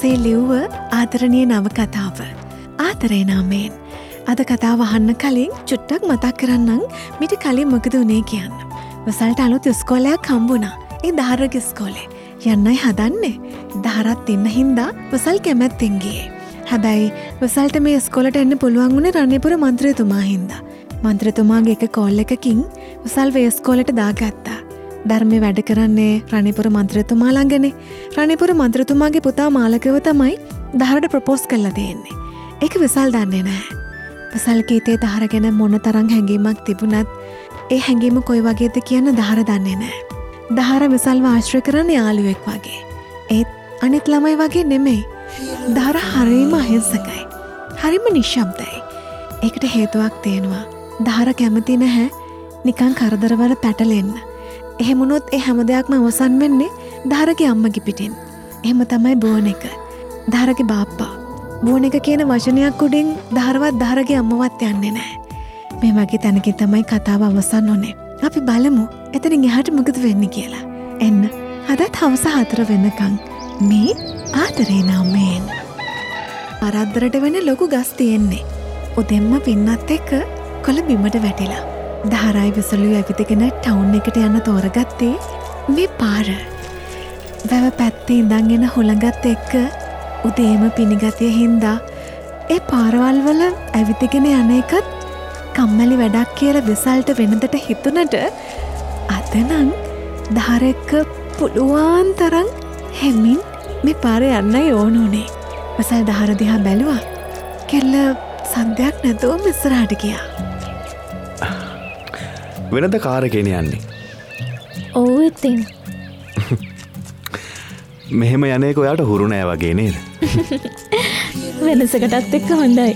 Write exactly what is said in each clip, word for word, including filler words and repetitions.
අසේ ලිව්ව ආදරණීය නවකතාව ආදරේ නාමයෙන්. අද කතාව අහන්න කලින් චුට්ටක් මතක් කරන්නම් මිට කලින් මොකද වුණේ කියන්න. වසල්ට අලුත් ඉස්කෝලයක් හම්බුණා. ඒ දහරගේ ඉස්කෝලේ. යන්නයි හදන්නේ. දහරත් ඉන්න හින්දා වසල් කැමැත්තෙන් ගියේ. හැබැයි වසල්ට මේ ඉස්කෝලට එන්න පුළුවන් වුණේ රණේපුර මන්ත්‍රීතුමා හින්දා. මන්ත්‍රීතුමාගේ එක කෝල් එකකින් වසල් වේ ඉස්කෝලේට දාගත්තා. ධර්මයේ වැඩ කරන්නේ රණේපුර මන්ත්‍රීතුමා ළඟනේ. රණේපුර මන්ත්‍රීතුමාගේ පුතා මාලකව තමයි දහරට ප්‍රොපෝස් කරලා දෙන්නේ. ඒක වසල් දන්නේ නැහැ. වසල් කීතේ දහර ගැන මොන තරම් හැඟීමක් තිබුණත් ඒ හැඟීම කොයි වගේද කියන්න දහර දන්නේ නැහැ. දහර වසල්ව ආශ්‍රය කරන යාළුවෙක් වගේ. ඒත් අනිත් ළමයි වගේ නෙමෙයි. දහර හරිම අහිංසකයි. හරිම නිශ්ශබ්දයි. ඒකට හේතුවක් තියෙනවා. දහර කැමති නැහැ නිකන් කරදරවල පැටලෙන්න. එහෙම වුණොත් ඒ හැම දෙයක්ම අවසන් වෙන්නේ දහරගේ අම්මගේ පිටින්. එහෙම තමයි බෝන එක. දහරගේ බාප්පා. බෝන එක කියන වචනයක් උඩින් දහරවත් දහරගේ අම්මවත් යන්නේ නැහැ. මේ වගේ තැනකින් තමයි කතාව අවසන් වුනේ. අපි බලමු එතනින් එහාට මොකද වෙන්නේ කියලා. එන්න අදත් හවස හතර වෙනකන් මේ ආදරේ නාමයෙන්. ආරාද්දරට වෙන ලොකු ගස් තියෙන්නේ. උදෙන්ම පින්නත් එක්ක කොළ බිමට වැටිලා. දහරයි විසලුයි ඇවිදගෙන ටවුන් එකට යන්න තෝරගත්තේ මේ පාර. වැව පැත්තේ ඉඳන් එන හුළඟත් එක්ක උදේම පිනිගතිය හින්දා ඒ පාරවල් වල ඇවිදගෙන යන එකත් කම්මැලි වැඩක් කියලා විසල්ට වෙනදට හිතුණට අද නම් දහර එක්ක පුළුවන් තරම් හැමින් මේ පාරේ යන්නයි ඕන උනේ. විසල් දහර දිහා බැලුවා. කෙල්ල සද්දයක් නැතුවම ඉස්සරහට ගියා. වෙනද කාර් එකේනේ යන්නේ. ඔව් ඉතින්. මෙහෙම යන්නේ කොයාට හුරු නෑ වගේ නේද? වෙනසකටත් එක්ක හොඳයි.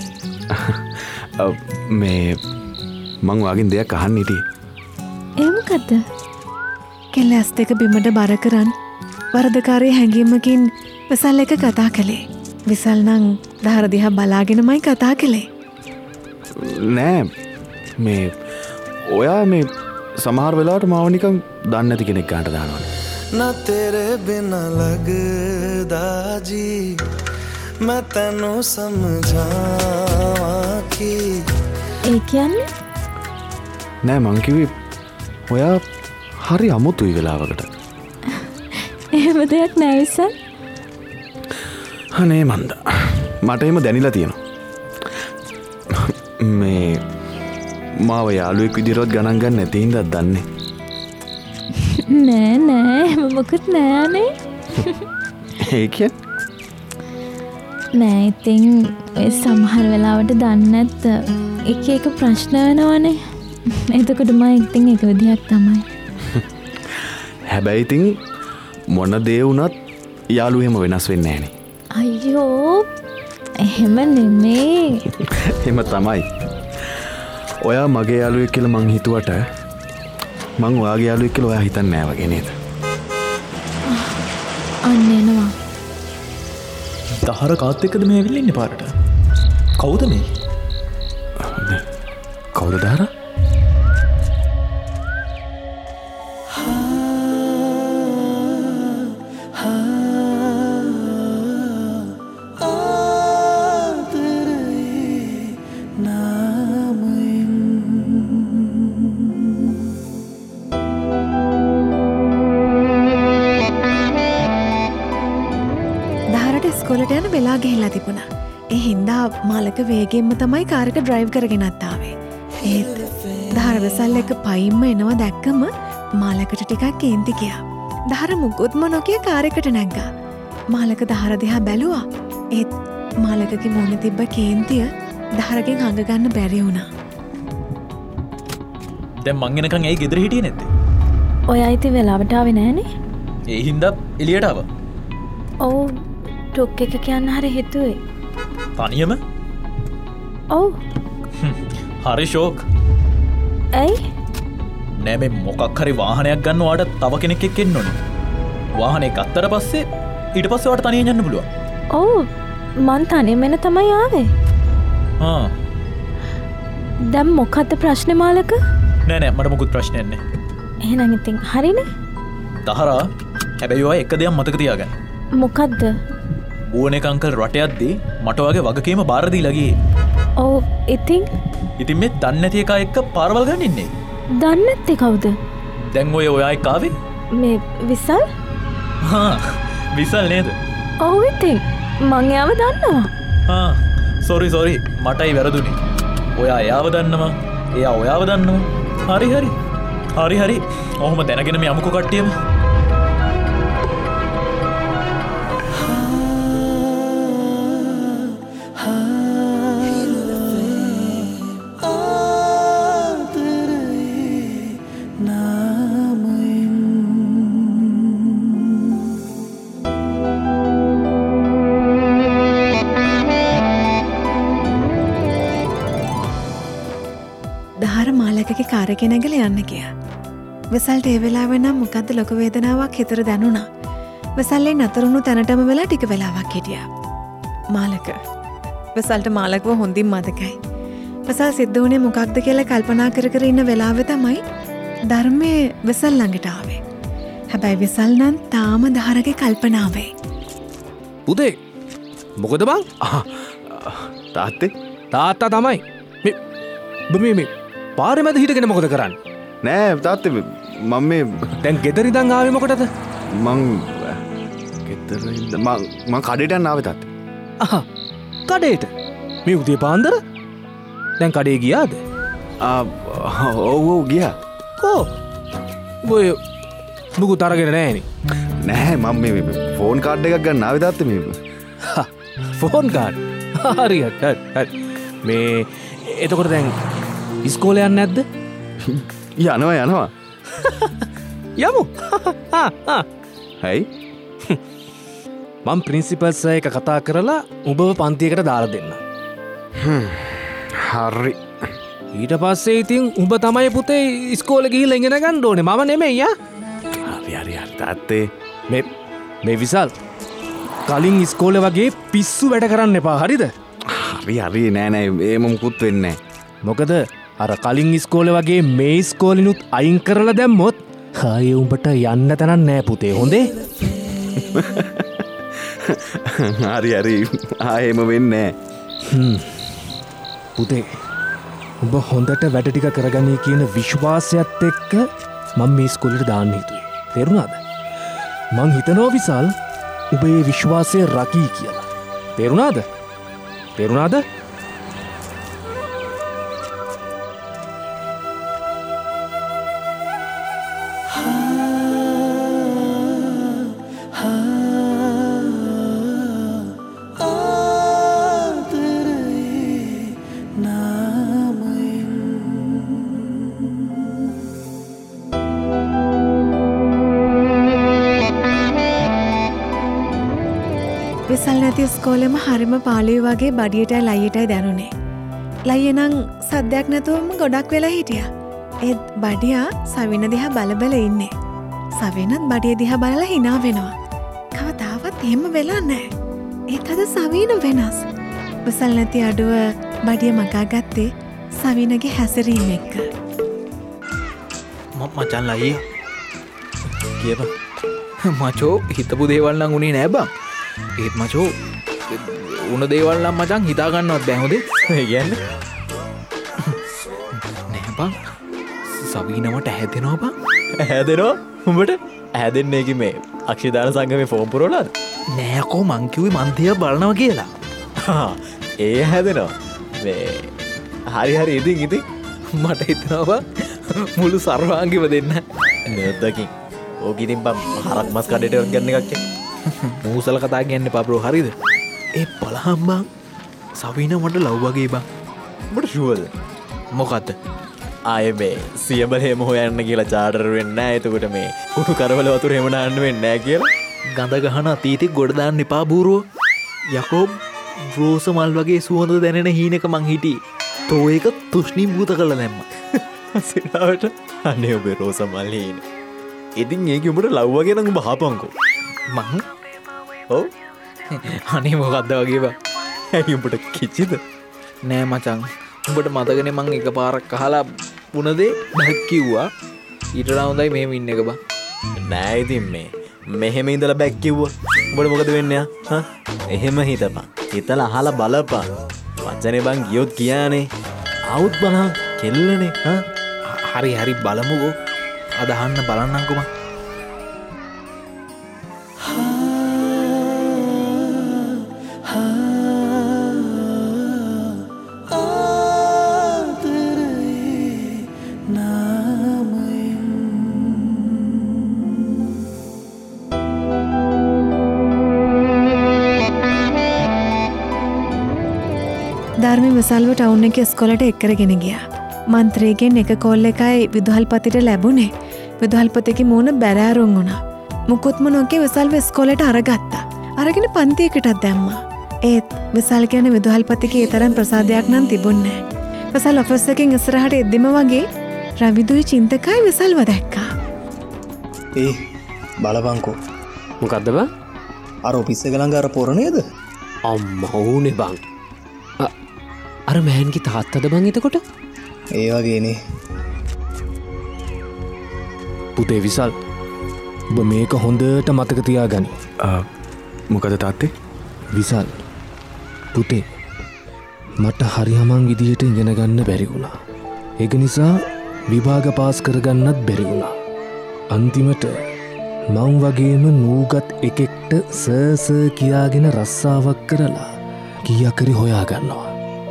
මේ මං වාගෙන් දෙයක් අහන්න හිටියේ. ඒ මොකද්ද? කෙල්ල ඇස් දෙක බිමට බර කරන් වරදකාරී හැඟීමකින් විසල් එක කතා කළේ. විසල් නම් දහර දිහා බලාගෙනමයි කතා කළේ. නෑ මේ ඔයා මේ සමහර වෙලාවට මාව නිකන් දන්නේ නැති කෙනෙක් ගන්නට දානවනේ. ना तेरे बिना लगदा जी मैं तैनू समझावां कि ඒ කියන්නේ නෑ මං කිව්වේ ඔයා හරි අමුතුයි වෙලාවකට. එහෙම දෙයක් නෑ විසල්. අනේ මන්ද මට එහෙම දැනිලා තියෙනවා. මේ මාව යාළුවෙක් විදිහට ගණන් ගන්න නැති හින්දා දන්නේ. නෑ නෑ එහෙම මොකුත් නෑනේ. ඒ කියන්නේ නෑ ඉතින් ඒ සමහර වෙලාවට දන්නේ නැත් එක එක ප්‍රශ්න වෙනවනේ. එතකොට මම ඉතින් ඒක විදිහක් තමයි. හැබැයි ඉතින් මොන දේ වුණත් යාළුවෝ එහෙම වෙනස් වෙන්නේ නෑනේ. අයියෝ එහෙම නෙමේ. එහෙම තමයි. ඔයා මගේ යාළුවෙක් කියලා මං හිතුවට මං ඔයාගේ යාළුවෙක් කියලා ඔයා හිතන්නේ නෑ වගේ නේද? අන්න එනවා. දහර කාත් එක්කද මේ ඇවිල්ලා ඉන්නේ පාරට? කවුද මේ? කවුද දහර? ඉස්කෝලට යන වෙලා ගිහිල්ලා තිබුණා. ඒ හින්දා මාලක වේගෙන්ම තමයි කාර් එක ඩ්‍රයිව් කරගෙනත් ආවේ. ඒත් දහර විසල් එක පයින්ම එනවා දැක්කම මාලකට ටිකක් කේන්ති ගියා. දහර මුකුත්ම නොකිය කාර් එකට නැග්ගා. මාලක දහර දිහා බැලුවා. ඒත් මාලකගේ මොන තිබ්බ කේන්තිය දහරගෙන් හංග ගන්න බැරි වුණා. දැන් මං එනකන් ඇයි ගෙදර හිටියේ නැත්තේ? ඔයා ඉතින් වෙලාවට ආවේ නෑනේ. ඒ හින්දා එළියට ආවා. ඔව් ටොක් එක කියන්න හරි හිතුවේ. තනියම? ඔව්. හරි ෂෝක්. ඇයි? නෑ මේ මොකක් හරි වාහනයක් ගන්න ඔයාට තව කෙනෙක් එක්ක එන්න ඕනේ. වාහනේ ගත්තට පස්සේ ඊට පස්සේ ඔයාට තනියෙන් යන්න පුළුවන්. ඔව් මං තනියම එන තමයි ආවේ. ආ. දැන් මොකක්ද ප්‍රශ්නේ මාලක? නෑ නෑ මට මොකුත් ප්‍රශ්නයක් නෑ. එහෙනම් ඉතින් හරිනේ. දහරා හැබැයි ඔයා එක දෙයක් මතක තියාගන්න. මොකද්ද? බූන එක අංකල් රටයක්දී මට වගේ වගකීම බාරදී ලගේ. ඔව් ඉතින් ඉතින් මේ දන්නේ නැති එකා එක්ක පාරවල් ගන්න ඉන්නේ. දන්නේ නැත්තේ කවුද? දැන් ඔය ඔයා එක්ක ආවේ? මේ විසල්? හා විසල් නේද? ඔව් ඉතින් මං එයාව දන්නවා. හා සෝරි සෝරි මටයි වැරදුනේ. ඔයා එයාව දන්නවා. එයා ඔයාව දන්නවා. හරි හරි. හරි හරි. ඔහොම දැනගෙන මේ අමුකෝ කට්ටියම. කාරක නැගල යන්න කිය. වෙසල්ට ඒ වෙලාව නම් මොකක්ද ලොක වේදනාවක් හිතර දැනුණා. වෙසල්ලේ නතරුණු තැනටම වෙලා ටික වෙලාවක් හිටියා. මාලක. වෙසල්ට මාලකව හොඳින් මතකයි. වෙසල් සිද්ධ වුණේ මොකක්ද කියලා කල්පනා කර කර ඉන්න වෙලාවෙ තමයි ධර්මයේ වෙසල් ළඟට ආවේ. හැබැයි වෙසල් නම් තාම ධාරගේ කල්පනාවේ. පුතේ මොකද බං? තාත්තේ තාත්තා තමයි. මේ මේ පාරෙ මැද හිටගෙන මොකද කරන්නේ? නෑ තාත්තේ මම මේ දැන් ගෙදර ඉඳන් ආවේ මොකටද? මං ගෙදර ඉඳ මං මං කඩේට යන්න ආවේ තාත්තේ. අහ කඩේට? මේ උදේ පාන්දර? දැන් කඩේ ගියාද? ආ ඔව් ඔව් ගියා. කො? ඔය මුකුත් අරගෙන නෑනේ. නෑ මම මේ ෆෝන් කාඩ් එකක් ගන්න ආවේ තාත්තේ මේ. Phone card? හරි හරි. මේ එතකොට දැන් ඉස්කෝලේ යන්නේ නැද්ද? යනවා යනවා. යමු. හයි. මම ප්‍රින්සිපල් සර් එක කතා කරලා උඹව පන්තියකට දාලා දෙන්න. හරි. ඊට පස්සේ ඉතින් උඹ තමයි පුතේ ඉස්කෝලේ ගිහිල්ලා ඉගෙන ගන්න ඕනේ. මම නෙමෙයි යා. හරි හරි හරි තාත්තේ. මේ මේ විසල් කලින් ඉස්කෝලේ වගේ පිස්සු වැඩ කරන්න එපා. හරිද? හරි හරි නෑ නෑ ඒම මුකුත් වෙන්නේ නෑ. මොකද අර කලින් ඉස්කෝලේ වගේ මේ ඉස්කෝලිනුත් අයින් කරලා දැම්මොත් ආයේ උඹට යන්න තැනක් නෑ පුතේ. හොඳේ? හරි හරි ආයෙම වෙන්නේ නෑ. පුතේ උඹ හොඳට වැඩ ටික කරගන්නේ කියන විශ්වාසයත් එක්ක මම මේ ඉස්කෝලේට දාන්න හිතුවේ. තේරුණාද? මං හිතනවා විසල් උඹ මේ විශ්වාසය රකී කියලා. තේරුණාද? තේරුණාද? විසල් නැති ස්කෝලෙම හරිම පාළුවේ වගේ බඩියටයි ලයියටයි දැනුනේ. ලයිය නම් සද්දයක් නැතුවම ගොඩක් වෙලා හිටියා. ඒත් බඩියා සවින දිහා බල බල ඉන්නේ. සවිනත් බඩිය දිහා බලලා hina වෙනවා. කවදාවත් එහෙම වෙලා නැහැ. ඒත් අද සවින වෙනස්. විසල් නැති අඩුව බඩිය මකා ගත්තේ සවිනගේ හැසිරීම එක්ක. මම මචන් ලයිය. කියපන්. මචෝ හිතපු දේවල් නම් උනේ නෑ බං. ඒත් මචෝ උන දේවල් නම් මචං හිතා ගන්නවත් බෑ. හොඳේ? ඒ කියන්නේ නෑ බං. සවීනමට හැදෙනවා බං. හැදෙනවා? උඹට හැදෙන්නේ කි මේ අක්ෂිදාන සංගමේ ෆෝම් පුරවලාද? නෑ අකෝ මං කිව්වේ මන් දිහා බලනවා කියලා. ඒ හැදෙනවා. මේ හරි හරි ඉතින් ඉතින් මට හිතෙනවා බං මුළු සර්වාංගෙම දෙන්න. නේදකින්. ඕක ඉතින් බං හරක් මස් කඩේට ගන්න එකක් කියන්නේ. මූසල කතා කියන්න පාපරෝ. හරිද? ඒ බලහම් බං සවින මට ලව් වගේ බං. උඹට ෂුවර්ද? මොකද්ද? ආයේ මේ සියඹල හැම හොයන්න කියලා චාටර් වෙන්නේ නැහැ. එතකොට මේ කුණු කරවල වතුර හැම නාන්න වෙන්නේ නැහැ කියලා. ගඳ ගහන අතීතෙ ගොඩ දාන්න එපා බූරුවෝ. යකෝබ් රෝස මල් වගේ සුවඳ දැනෙන හීනෙක මං හිටියේ. තෝ ඒක තුෂ්ණිම් භූත කළා දැම්මා. සිනාවට අනේ ඔබේ රෝස මල් හීන. ඉතින් ඒක උඹට ලව් වගේ නම් උඹ හපන්කෝ. මං ඔව් අනේ මොකද්ද වගේ බං. ඇයි උඹට කිචිද? නෑ මචං උඹට මතකනේ මං එකපාරක් අහලා වුණ දේ බක් කිව්වා. ඊට වඩා හොඳයි මෙහෙම ඉන්න එක බං. නෑ ඉතින් මේ මෙහෙම ඉඳලා බැක් කිව්වා. උඹට මොකද වෙන්නේ? හා? එහෙම හිතපන්. හිතලා අහලා බලපන්. වචනේ බං ගියොත් කියානේ. ආවුත් බලන්න කෙල්ලනේ. හා? හරි හරි බලමුකෝ. අදහන්න බලන්නම්කෝ මං. ධර්මය විසල්ව ටවුන් එක ස්කොලට එක්කරගෙන ගියා. මන්ත්‍රයගෙන් එක කෝල් එකයි විදුහල්පතිට ලැබුණේ. විදුහල්පතිගේ මූණ බැරෑරුම් වුණා. මුකුත්ම නොකිය විසල්ව ස්කොලට අරගත්තා. අරගෙන පන්තියකටත් දැම්මා. ඒත් විසල් ගැන විදුහල්පතිගේ ඒ තරම් ප්‍රසාදයක් නම් තිබුණේ නැහැ. විසල් ඔෆිස් එකෙන් ඉස්සරහට එද්දිම වගේ රවිදුයි චින්තකයි විසල්ව දැක්කා. ඒ බලපංකෝ. මොකද්ද බං? අර ඔෆිස් එක ළඟ අර පොර නේද? අම්මා ඕනේ බං. අර මෑන්ගේ තාත්තද බං එතකොට? ඒ වගේනේ. පුතේ විසල් ඔබ මේක හොඳට මතක තියාගනි. මොකද තාත්තේ? විසල් පුතේ මට හරි හමන් විදිහට ඉගෙන ගන්න බැරි වුණා. ඒක නිසා විභාග පාස් කරගන්නත් බැරි වුණා. අන්තිමට මං වගේම නූගත් එකෙක්ට සර් සර් කියාගෙන රස්සාවක් කරලා කීයක් හරි හොයා ගන්නවා.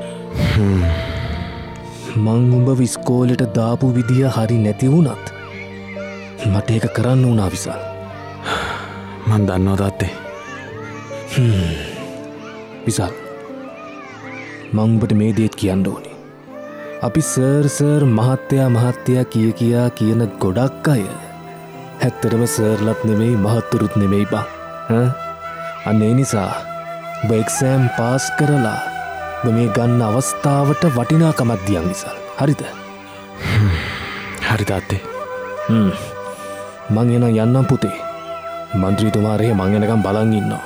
මං උඹ විස්කෝලට දාපු විදිහ හරි නැති වුණත් මට ඒක කරන්න වුණා විසල්. මන් දන්නවා තාත්තේ. විසල් මං උඹට මේ දේත් කියන්න ඕනේ. අපි සර් සර් මහත්තයා මහත්තයා කිය කියා කියන ගොඩක් අය ඇත්තටම සර්ලත් නෙමෙයි මහත්තුරුත් නෙමෙයි බං. අන්න ඒ නිසා ඔබ එක්සෑම් පාස් කරලා මේ ගන්න අවස්ථාවට වටිනාකමක් දියන් විසල්. හරිද? හරි තාත්තේ. මං එනම් යන්නම් පුතේ. මන්ත්‍රීතුමාරේ මං එනකම් බලන් ඉන්නවා.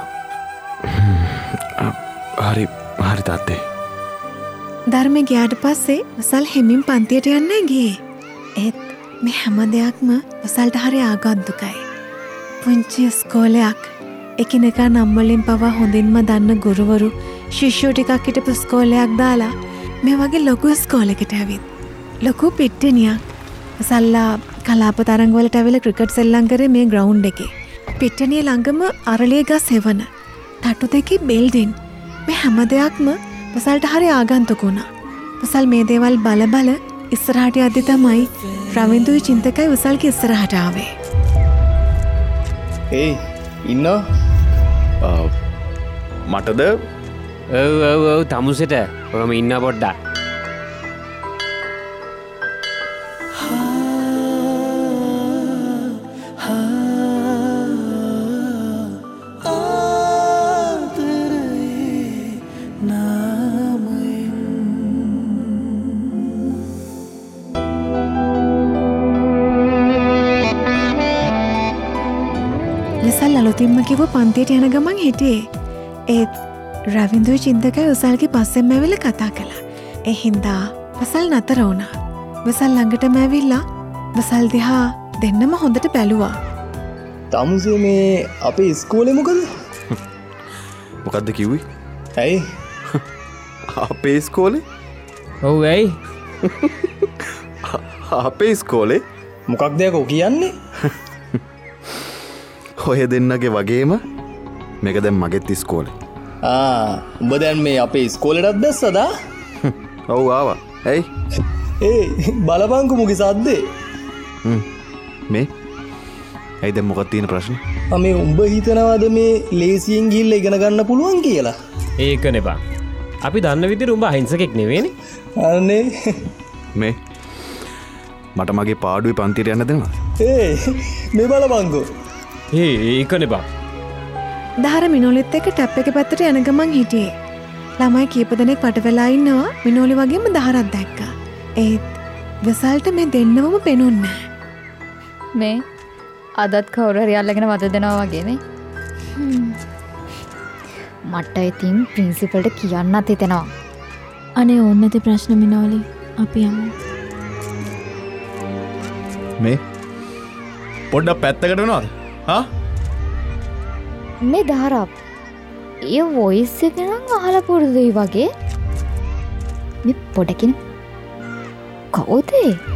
හරි හරි තාත්තේ. ධර්මය ගියාට පස්සේ විසල් හෙමින් පන්තියට යන්න ගියේ. ඒත් මේ හැම දෙයක්ම විසල්ට හරි ආගන්තුකයි. පුංචි ස්කෝලයක් එකිනෙකා නම් වලින් පවා හොඳින්ම දන්න ගුරුවරු ශිෂ්‍යෝ ටිකක් හිටපු ස්කෝලයක් දාලා මේ වගේ ලොකු ස්කෝලයකට ඇවිත් ලොකු පිට්ටනියක් විසල්ලා කලාප තරංගවලට ඇවිල්ලා ක්‍රිකට් සෙල්ලම් කරේ මේ ග්‍රවුන්ඩ් එකේ. පිට්ටනිය ළඟම අරලිය ගස් හෙවන තටු දෙකේ බිල්ඩින් මේ හැම දෙයක්ම විසල්ට හරි ආගන්තුක වුණා. විසල් මේ දේවල් බල බල ඉස්සරහට යද්දි තමයි රවින්දුයි චින්තකයි විසල්ගේ ඉස්සරහට ආවේ. ඒ ඉන්නෝ? මටද? ඔව් ඔව් ඔව් තමුසෙට ඔහම ඉන්න පොඩ්ඩක්. විසල් අලුතින්ම කිව්ව පන්තියට යන ගමන් හිටියේ. ඒත් රවින්දුයි චින්තකයි විසල්ගේ පස්සෙන්ම ඇවිල්ලා කතා කළා. ඒ හින්දා විසල් නතර වුණා. විසල් ළඟටම ඇවිල්ලා විසල් දිහා දෙන්නම හොඳට බැලුවා. තමුසේ මේ අපේ ඉස්කෝලේ මොකද? මොකද්ද කිව්වේ? ඇයි? අපේ ඉස්කෝලේ? ඔව් ඇයි? අපේ ඉස්කෝලේ? මොකක්ද යකෝ කියන්නේ? ඔය දෙන්නගේ වගේම මේක දැන් මගෙත් ඉස්කෝලේ. ආ උඹ දැන් මේ අපේ ඉස්කෝලේටත් දැස්සද? ඔව් ආවා. ඇයි? ඒ බලපංකු මුගේ සද්දේ. හ්ම් මේ ඇයි දැන් මොකක්ද තියෙන ප්‍රශ්නේ? ආ මේ උඹ හිතනවාද මේ ලේසියෙන් ගිහිල්ලා ඉගෙන ගන්න පුළුවන් කියලා? ඒක නෙබා. අපි දන්න විදිහට උඹ අහිංසකෙක් නෙවෙයිනේ. අනේ මේ මට මගේ පාඩුවේ පන්තියට යන්න දෙනවා. ඒ මේ බලපංකෝ. ඒ ඒක නෙබා. දහර මිනෝලිත් එක්ක ටැප් එක පැත්තට යන ගමන් හිටියේ. ළමයි කීප දෙනෙක් වට වෙලා ඉන්නවා. මිනෝලි වගේම දහරක් දැක්කා. ඒත් විසල්ට මේ දෙන්නවම පෙනුන්නේ නැහැ. මේ අදත් කවුරු හරි අල්ලගෙන වද දෙනවා වගේනේ. මට ඉතින් ප්‍රින්සිපල්ට කියන්නත් හිතෙනවා. අනේ ඕන නැති ප්‍රශ්න මිනෝලි අපි යමු. මේ පොඩ්ඩක් පැත්තකට වෙනවද? හා? මේ දහරා ඒ වොයිස් එක නම් අහලා පුරුදුයි වගේ. මේ පොඩකින් කවුද?